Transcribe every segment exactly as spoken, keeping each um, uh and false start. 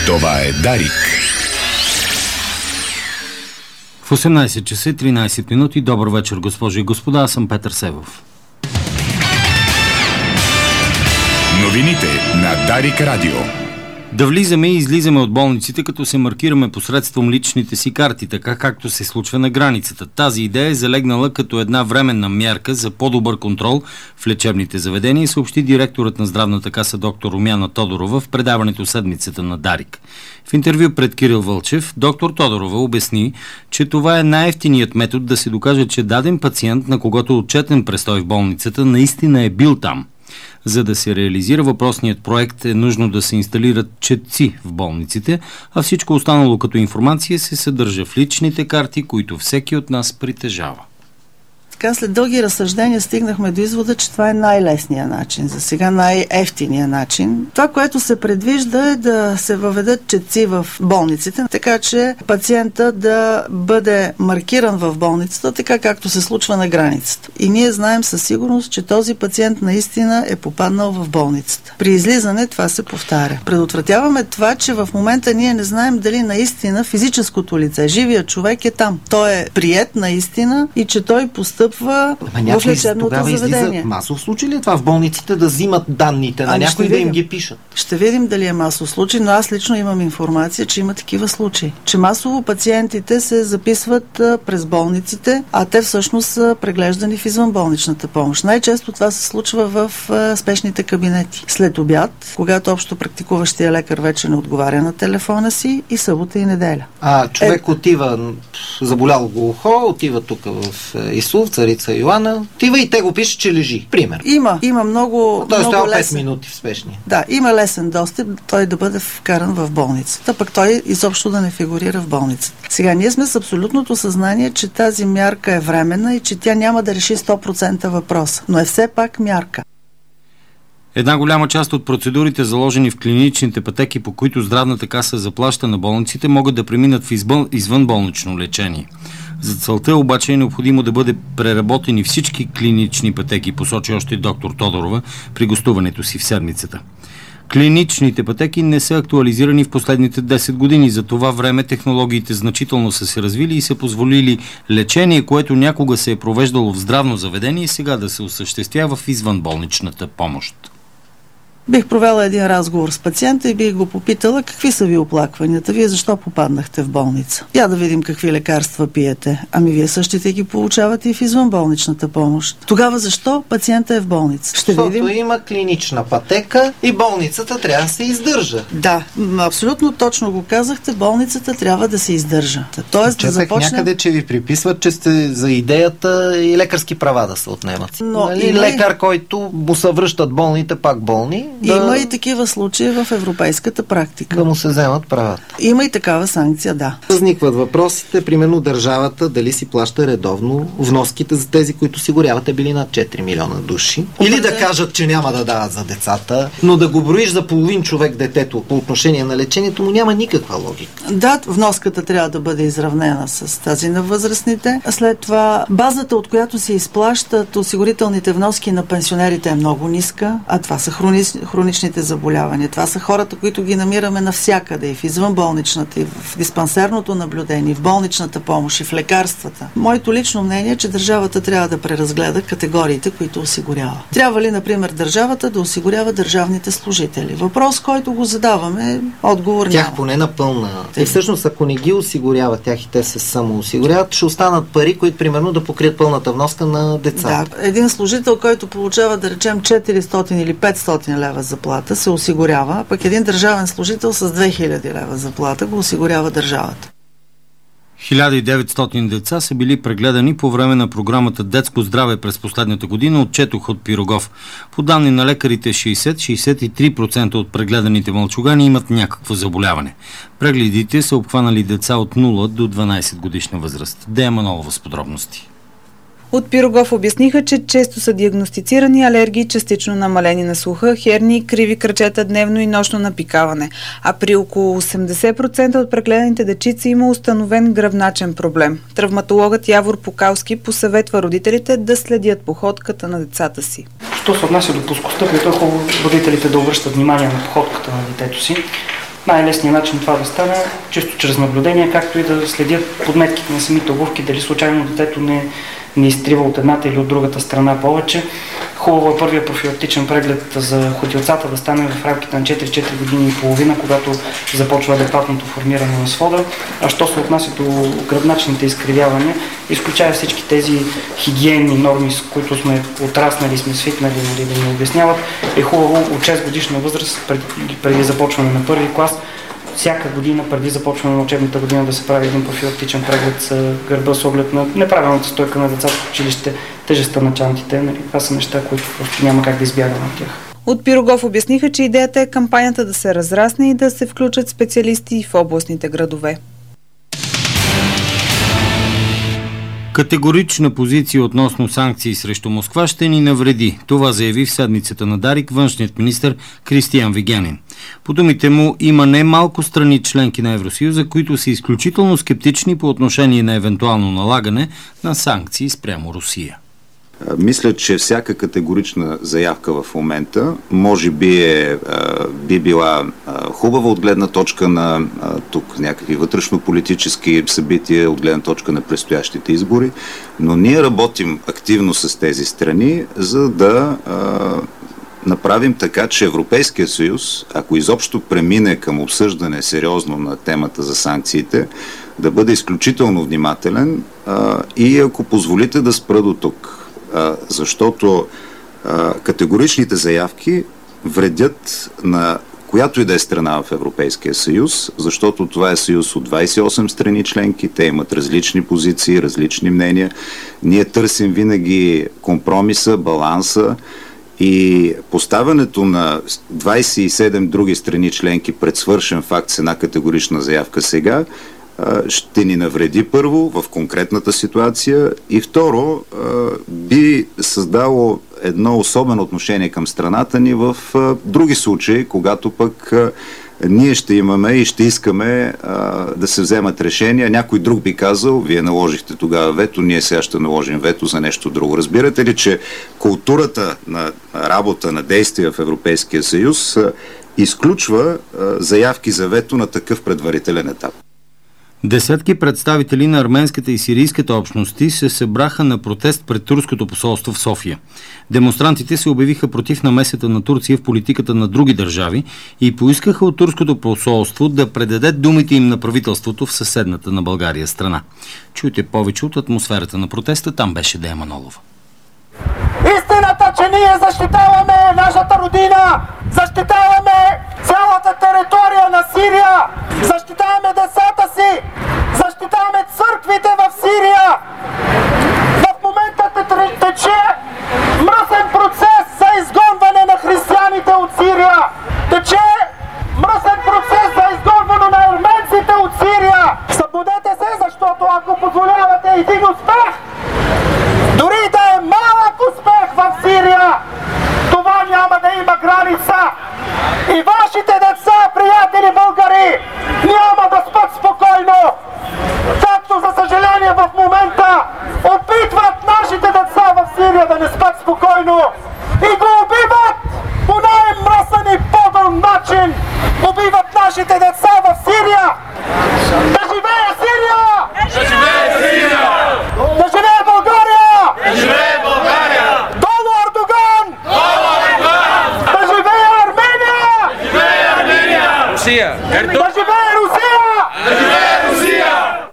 Това е Дарик. В осемнайсет часа и тринайсет минути. Добър вечер, госпожи и господа. Аз съм Петър Севов. Новините на Дарик Радио. Да влизаме и излизаме от болниците, като се маркираме посредством личните си карти, така както се случва на границата. Тази идея е залегнала като една временна мярка за по-добър контрол в лечебните заведения, съобщи директорът на здравната каса доктор Румяна Тодорова в предаването Седмицата на Дарик. В интервю пред Кирил Вълчев, доктор Тодорова обясни, че това е най-евтиният метод да се докаже, че даден пациент, на когото е отчетен престой в болницата, наистина е бил там. За да се реализира въпросният проект е нужно да се инсталират четци в болниците, а всичко останало като информация се съдържа в личните карти, които всеки от нас притежава. Така, след дълги разсъждения стигнахме до извода, че това е най-лесният начин, за сега най-евтиният начин. Това, което се предвижда, е да се въведат четци в болниците, така че пациента да бъде маркиран в болницата, така както се случва на границата. И ние знаем със сигурност, че този пациент наистина е попаднал в болницата. При излизане това се повтаря. Предотвратяваме това, че в момента ние не знаем дали наистина физическото лице, живият човек е там. Той е приет наистина и че той постъпва в лечебното заведение. Масов случай ли е това в болниците да взимат данните на някой да им ги пишат? Ще видим дали е масов случай, но аз лично имам информация, че има такива случаи. Че масово пациентите се записват а, през болниците, а те всъщност са преглеждани в извънболничната помощ. Най-често това се случва в а, спешните кабинети. След обяд, когато общо практикуващия лекар вече не отговаря на телефона си, и събота и неделя. А човек е... отива, заболяло го ухо, отива тук в Исув, Царица Йоана, отива и те го пишат, че лежи. Пример. Има, има много, той много стоял лесен. пет минути в спешния. Да, има лесен достъп той да бъде вкаран в болницата, пък той изобщо да не фигурира в болницата. Сега, ние сме с абсолютното съзнание, че тази мярка е временна и че тя няма да реши сто процента въпроса, но е все пак мярка. Една голяма част от процедурите, заложени в клиничните пътеки, по които здравната каса заплаща на болниците, могат да преминат в извънболнично лечение. За целта обаче е необходимо да бъде преработени всички клинични пътеки, посочи още доктор Тодорова при гостуването си в седмицата. Клиничните пътеки не са актуализирани в последните десет години. За това време технологиите значително са се развили и са позволили лечение, което някога се е провеждало в здравно заведение, сега да се осъществява в извънболничната помощ. Бих провела един разговор с пациента и бих го попитала какви са ви оплакванията, вие защо попаднахте в болница. Я да видим какви лекарства пиете. Ами вие същите ги получавате и в извънболничната помощ. Тогава защо пациента е в болница? Ще Защото видим. Има клинична пътека и болницата трябва да се издържа. Да, абсолютно точно го казахте, болницата трябва да се издържа. Тоест Четах да започнем... някъде, че ви приписват, че сте за идеята и лекарски права да се отнемат. Но нали? има... Лекар, който му съвръщат болните, пак болни. Да... Има и такива случаи в европейската практика. Да му се вземат правата. Има и такава санкция, да. Възникват въпросите, примерно държавата дали си плаща редовно вноските за тези, които осигуряват, е били над четири милиона души. Или да, да кажат, че няма да дават за децата, но да го броиш за половин човек детето по отношение на лечението му няма никаква логика. Да, вноската трябва да бъде изравнена с тази на възрастните. След това базата, от която се изплащат осигурителните вноски на пенсионерите, е много ниска, а това са хрони... хроничните заболявания. Това са хората, които ги намираме навсякъде, и в извънболничната, и в диспансерното наблюдение, и в болничната помощ, и в лекарствата. Моето лично мнение е, че държавата трябва да преразгледа категориите, които осигурява. Трябва ли, например, държавата да осигурява държавните служители? Въпрос, който го задаваме, отговор няма. Тях поне на пълна. И всъщност, ако не ги осигурява тях и те се самоосигуряват, ще останат пари, които примерно да покрият пълната вноска на децата. Да, един служител, който получава, да речем, четиристотин или петстотин лева заплата, се осигурява, пък един държавен служител с две хиляди лева заплата го осигурява държавата. хиляда и деветстотин деца са били прегледани по време на програмата Детско здраве през последната година, отчетох от Пирогов. По данни на лекарите, шейсет до шейсет и три процента от прегледаните мълчугани имат някакво заболяване. Прегледите са обхванали деца от нула до дванайсет годишна възраст. Дея Манолова с подробности. От Пирогов обясниха, че често са диагностицирани алергии, частично намалени на слуха, херни, криви крачета, дневно и нощно напикаване. А при около осемдесет процента от прегледаните дечица има установен гръбначен проблем. Травматологът Явор Покалски посъветва родителите да следят походката на децата си. Що се отнася до плоскостъпието, е хубаво родителите да обръщат внимание на походката на детето си. най-лесният начин това да стане чисто чрез наблюдение, както и да следят подметките на самите обувки, дали случайно детето не, не изтрива от едната или от другата страна повече. Хубаво е първият профилактичен преглед за ходилцата да стане в рамките на четири-четири години и половина, когато започва адекватното формиране на свода. А що се отнася до гръбначните изкривявания, изключая всички тези хигиенни норми, с които сме отраснали, сме свикнали да ни обясняват, е хубаво от шест годишна възраст, преди, преди започване на първи клас, всяка година, преди започване на учебната година, да се прави един профилактичен преглед с гърба с оглед на неправилната стойка на децата в училище, тежестта на чантите. Нали? Това са неща, които просто няма как да избягаме от тях. От Пирогов обясниха, че идеята е кампанията да се разрасне и да се включат специалисти в областните градове. Категорична позиция относно санкции срещу Москва ще ни навреди. Това заяви в седмицата на Дарик външният министър Кристиан Вигенин. По думите му, има не малко страни членки на Евросъюза, които са изключително скептични по отношение на евентуално налагане на санкции спрямо Русия. Мисля, че всяка категорична заявка в момента може би, е, би била хубава от гледна точка на тук някакви вътрешно-политически събития, от гледна точка на предстоящите избори, но ние работим активно с тези страни, за да направим така, че Европейския съюз, ако изобщо премине към обсъждане сериозно на темата за санкциите, да бъде изключително внимателен и ако позволите да спра до тук. Защото а, категоричните заявки вредят на която и да е страна в Европейския съюз, защото това е съюз от двадесет и осем страни членки, те имат различни позиции, различни мнения. Ние търсим винаги компромиса, баланса и поставянето на двадесет и седем други страни членки пред свършен факт с една категорична заявка сега ще ни навреди първо в конкретната ситуация и второ би създало едно особено отношение към страната ни в други случаи, когато пък ние ще имаме и ще искаме да се вземат решения. Някой друг би казал, вие наложихте тогава вето, ние сега ще наложим вето за нещо друго. Разбирате ли, че културата на работа, на действия в Европейския съюз изключва заявки за вето на такъв предварителен етап? Десетки представители на арменската и сирийската общности се събраха на протест пред турското посолство в София. Демонстрантите се обявиха против намесата на Турция в политиката на други държави и поискаха от турското посолство да предаде думите им на правителството в съседната на България страна. Чуйте повече от атмосферата на протеста, там беше Дея Манолова. Истината, че ние защитаваме нашата родина, защитаваме цялата територия на Сирия, защитаваме децата си, защитаваме църквите в Сирия. В момента тече мръсен процес за изгонване на християните от Сирия. Тече мръсен процес за изгонване на арменците от Сирия. Събудете се, защото ако позволявате един успех, дори да е малък успех в Сирия, това няма да има граница. И вашите деца, приятели българи, няма да спят спокойно. Както за съжаление в момента опитват нашите деца в Сирия да не спят спокойно и го убиват по най-мръсен и подъл начин. Убиват нашите деца в Сирия. Да живее Сирия! Да живее Сирия! Да живее България! Да живее България! Долу Ердоган! Долу Ердоган! Да живее Армения! Да живее Армения! Русия! Да живее Русия! Да живее Русия!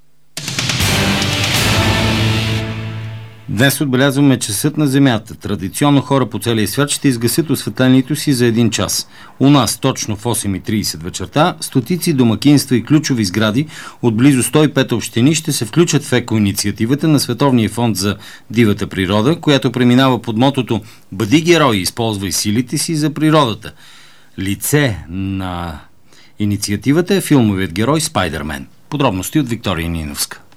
Днес отбелязваме часът на Земята. Традиционно хора по целия свят ще изгасят осветлението си за един час. У нас точно в осем и тридесет вечерта стотици домакинства и ключови сгради от близо сто и пет общини ще се включат в екоинициативата на Световния фонд за дивата природа, която преминава под мотото «Бъди герой, използвай силите си за природата». Лице на инициативата е филмовият герой Спайдермен. Подробности от Виктория Ниновска.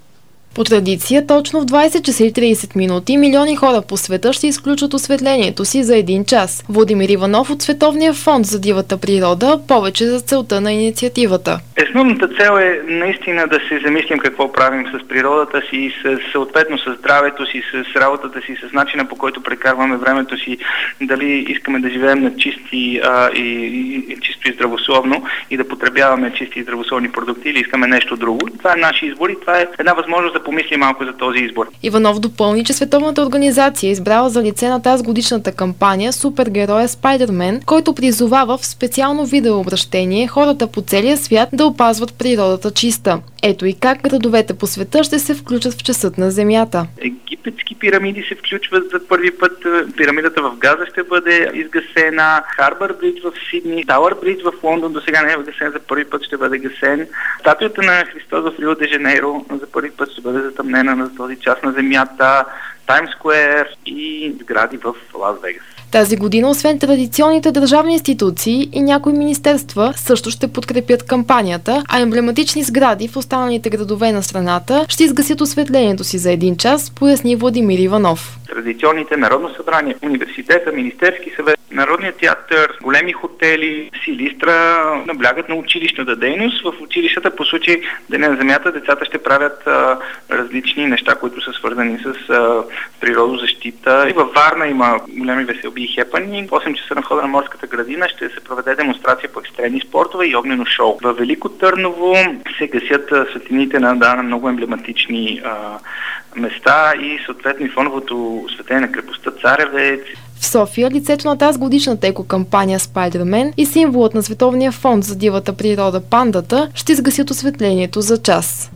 По традиция, точно в двайсет часа и трийсет минути милиони хора по света ще изключат осветлението си за един час. Владимир Иванов от Световния фонд за дивата природа повече за целта на инициативата. Основната цел е наистина да се замислим какво правим с природата си, с, съответно с здравето си, с работата си, с начина по който прекарваме времето си, дали искаме да живеем на чисти а, и, и, и чисто и здравословно и да потребяваме чисти и здравословни продукти или искаме нещо друго. Това е наш избор и това е една възможност да помисли малко за този избор. Иванов допълни, че Световната организация е избрала за лице на тази годишната кампания супергероя Спайдермен, който призовава в специално видеообращение хората по целия свят да опазват природата чиста. Ето и как градовете по света ще се включат в часът на Земята. Египетски пирамиди се включват за първи път. Пирамидата в Газа ще бъде изгасена. Харбър Бридж в Сидни, Тауър Бридж в Лондон до сега не е гасен, за първи път ще бъде гасен. Статуята на Христос в Рио де Жанейро за първи път ще бъде затъмнена на този част на Земята. Таймс Скуер и сгради в Лас Вегас. Тази година, освен традиционните държавни институции и някои министерства, също ще подкрепят кампанията, а емблематични сгради в останалите градове на страната ще изгасят осветлението си за един час, поясни Владимир Иванов. Традиционните Народно събрание, университета, Министерски съвет, Народният театър, големи хотели, Силистра наблягат на училищната дейност. В училищата по случай Деня на Земята децата ще правят а, различни неща, които са свързани с а, природозащита. И във Варна има големи веселби и хепани. В осем часа на входа на морската градина ще се проведе демонстрация по екстремни спортове и огнено шоу. В Велико Търново се гасят а, светлините на, да, на много емблематични а, места и съответно и фоновото осветление на крепостта Царевец. В София лицето на тази годишната екокампания Спайдермен и символът на Световния фонд за дивата природа пандата ще изгасят осветлението за час.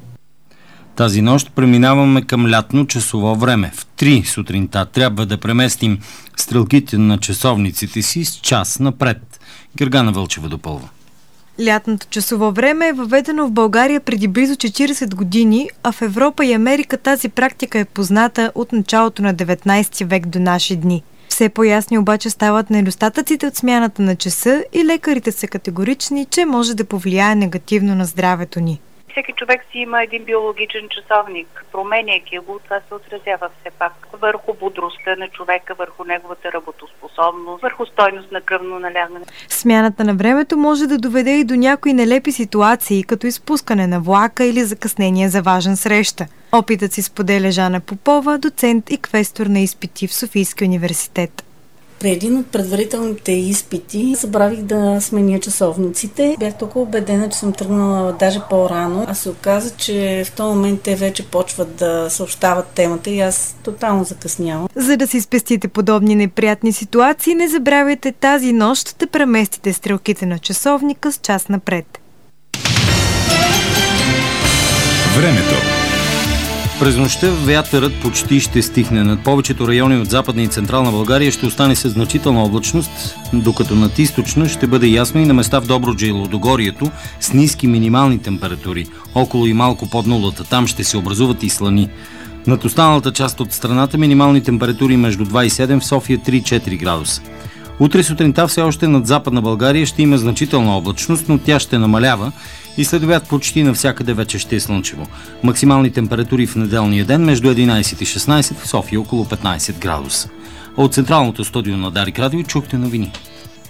Тази нощ преминаваме към лятно часово време. В три сутринта трябва да преместим стрелките на часовниците си с час напред. Гергана Вълчева допълва. Лятното часово време е въведено в България преди близо четирийсет години, а в Европа и Америка тази практика е позната от началото на деветнайсети век до наши дни. Все по-ясни обаче стават недостатъците от смяната на часа и лекарите са категорични, че може да повлияе негативно на здравето ни. Всеки човек си има един биологичен часовник. Променяйки го, това се отразява все пак върху бодростта на човека, върху неговата работоспособност, върху стойност на кръвно налягане. Смяната на времето може да доведе и до някои нелепи ситуации, като изпускане на влака или закъснение за важен среща. Опитът си споделя Жана Попова, доцент и квестор на изпити в Софийския университет. При един от предварителните изпити забравих да сменя часовниците. Бях толкова убедена, че съм тръгнала даже по-рано, а се оказа, че в този момент те вече почват да съобщават темата и аз тотално закъснявам. За да си спестите подобни неприятни ситуации, не забравяйте тази нощ да преместите стрелките на часовника с час напред. Времето. През нощта вятърът почти ще стихне. Над повечето райони от Западна и Централна България ще остане със значителна облачност, докато над източна ще бъде ясно и на места в Добруджа и Лудогорието с ниски минимални температури, около и малко под нулата. Там ще се образуват и слани. Над останалата част от страната минимални температури между два и седем, в София три и четири градуса. Утре сутринта все още над Западна България ще има значителна облачност, но тя ще намалява и след обяд почти навсякъде вече ще е слънчево. Максимални температури в неделния ден между единайсет и шестнайсет, в София около петнайсет градуса. А от централното студио на Дарик Радио чухте новини.